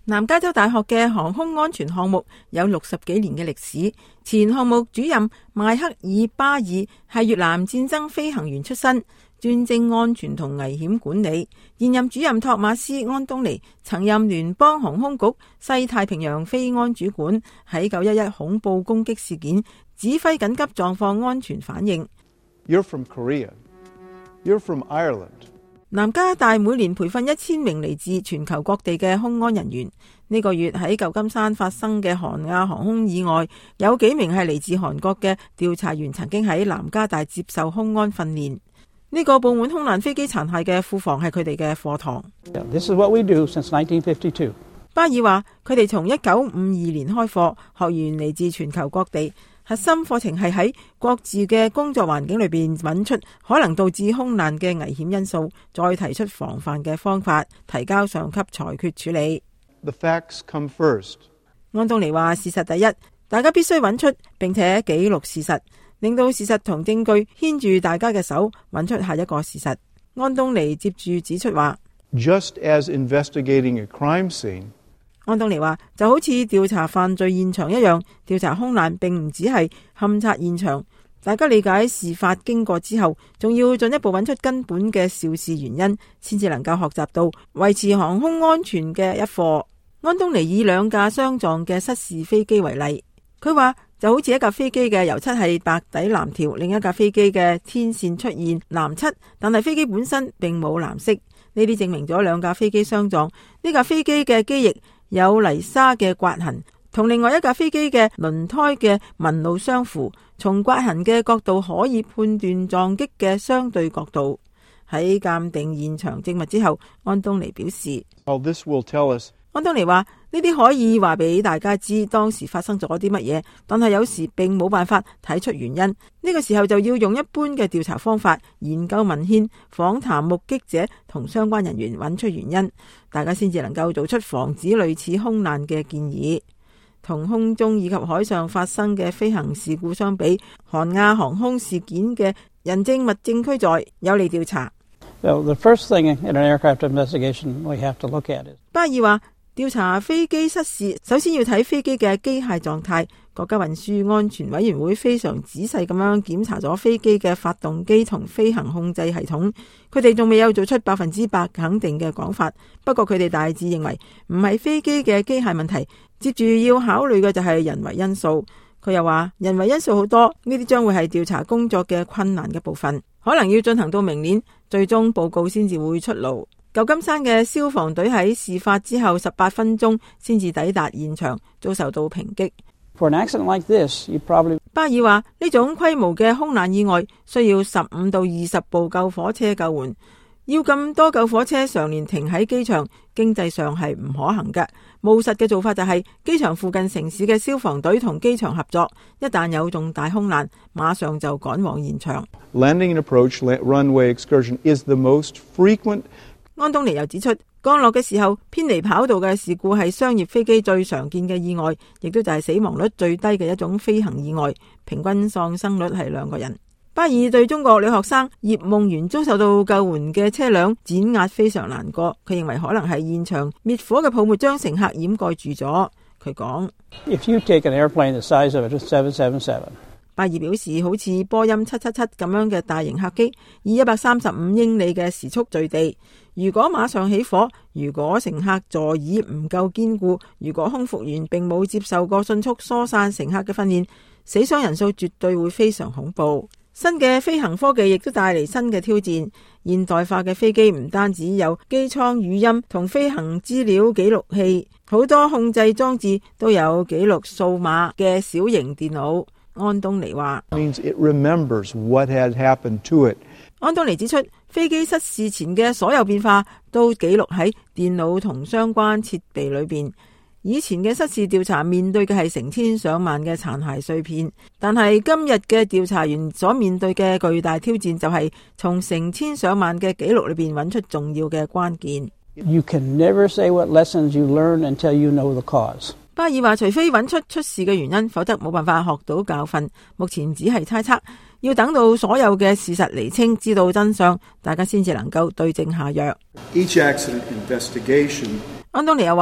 南加州大學嘅航空安全項目有60幾年嘅歷史，前項目主任邁克爾巴爾係越南戰爭飛行員出身，專精安全同危險管理。現任主任托馬斯安東尼曾任聯邦航空局西太平洋飛安主管，喺911恐怖攻擊事件指揮緊急狀況安全反應。 You're from Korea. You're from Ireland. 南加大每年培訓1000名嚟自全球各地嘅空安人員。呢個月喺舊金山發生嘅韓亞航空意外，有幾名係嚟自韓國嘅調查員曾經喺南加大接受空安訓練。呢個佈滿空難飛機殘骸嘅庫房係佢哋嘅課堂。 This is what we do since 1952. 巴爾話：佢哋從1952年開課，學員嚟自全球各地。核心課程係喺各自嘅工作環境裏邊揾出可能導致空難嘅危險因素，再提出防範嘅方法，提交上級裁決處理。 The facts come first. 安東尼話：事實第一，大家必須揾出並且記錄事實，令到事實同證據牽住大家嘅手，揾出下一個事實。安東尼接住指出話 Just as investigating a crime scene, 安東尼話就好似調查犯罪現場一樣，調查空難並唔只係勘察現場，大家理解事發經過之後，仲要進一步揾出根本嘅肇事原因，先至能夠學習到維持航空安全嘅一課。安東尼以2架相撞嘅失事飛機為例，佢話就好似一架飛機嘅油漆係白底藍條，另一架飛機嘅天線出現藍漆，但係飛機本身並冇藍色。呢啲證明咗2架飛機相撞，呢架飛機嘅機翼有泥沙嘅刮痕，同另外一架飛機嘅輪胎嘅紋路相符。從刮痕嘅角度可以判斷撞擊嘅相對角度。喺鑑定現場證物之後，安東尼表示， this will tell us. 安東尼話呢啲可以話俾大家知當時發生咗啲乜嘢，但係有時並冇辦法睇出原因。呢個時候就要用一般嘅調查方法，研究文獻、訪談目擊者同相關人員，揾出原因，大家先至能夠做出防止類似空難嘅建議。同空中以及海上發生嘅飛行事故相比，韓亞航空事件嘅人證物證俱在，有利調查。 So the first thing in an aircraft investigation we have to look at is. 巴爾話調查飛機失事，首先要睇飛機嘅機械狀態。國家運輸安全委員會非常仔細咁樣檢查咗飛機嘅發動機同飛行控制系統，佢哋仲未有做出100%肯定嘅講法。不過佢哋大致認為唔係飛機嘅機械問題，接住要考慮嘅就係人為因素。佢又話人為因素好多，呢啲將會係調查工作嘅困難嘅部分，可能要進行到明年，最終報告先至會出爐。舊金山嘅消防隊喺事發之後18分鐘先至抵達現場，遭受到抨擊。 For an accident like this, you probably. 巴爾話呢種規模嘅空難意外需要15到20部救火車救援，要咁多救火車常年停喺機場，經濟上係唔可行嘅。務實嘅做法就係機場附近城市嘅消防隊同機場合作，一旦有重大空難，馬上就趕往現場。 Landing and approach runway excursion is the most frequent. 安東尼又指出，降落嘅時候偏離跑道嘅事故係商業飛機最常見嘅意外，亦都就係死亡率最低嘅一種飛行意外，平均喪生率係2個人。巴爾對中國女學生葉夢圓遭受到救援嘅車輛碾壓非常難過，佢認為可能係現場滅火嘅泡沫將乘客掩蓋住咗。佢講 If you take an airplane the size of a 777. 巴爾表示，好似波音777咁樣嘅大型客機，以135英里嘅時速墜地，如果馬上起火，如果乘客座椅唔夠堅固，如果空服員並冇接受過迅速疏散乘客嘅訓練，死傷人數絕對會非常恐怖。新嘅飛行科技亦都帶嚟新嘅挑戰。現代化嘅飛機唔單止有機艙語音同飛行資料記錄器，好多控制裝置都有記錄數碼嘅小型電腦。安東尼話 Means it remembers what had happened to it. 安東尼指出，飛機失事前嘅所有變化都記錄喺電腦同相關設備裏邊。以前嘅失事調查面對嘅係成千上萬嘅殘骸碎片，但係今日嘅調查員所面對嘅巨大挑戰就係從成千上萬嘅記錄裏邊揾出重要嘅關鍵。 You can never say what lessons you learn until you know the cause. 巴爾話，除非揾出事嘅原因，否則冇辦法學到教訓。目前只係猜測，要等到所有嘅事實釐清，知道真相，大家先至能夠對症下藥。 Each accident investigation. 安東尼又話，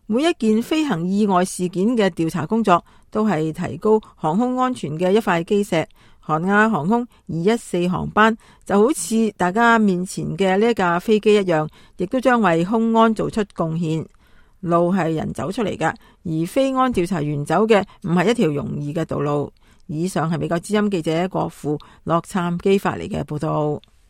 每一件飛行意外事件嘅調查工作都係提高航空安全嘅一塊基石。韓亞航空214航班就好似大家面前嘅呢架飛機一樣，亦都將為空安做出貢獻。路係人走出嚟㗎，而飛安調查員走嘅唔係一條容易嘅道路。以上係美國之音記者郭富洛杉磯發嚟嘅報道。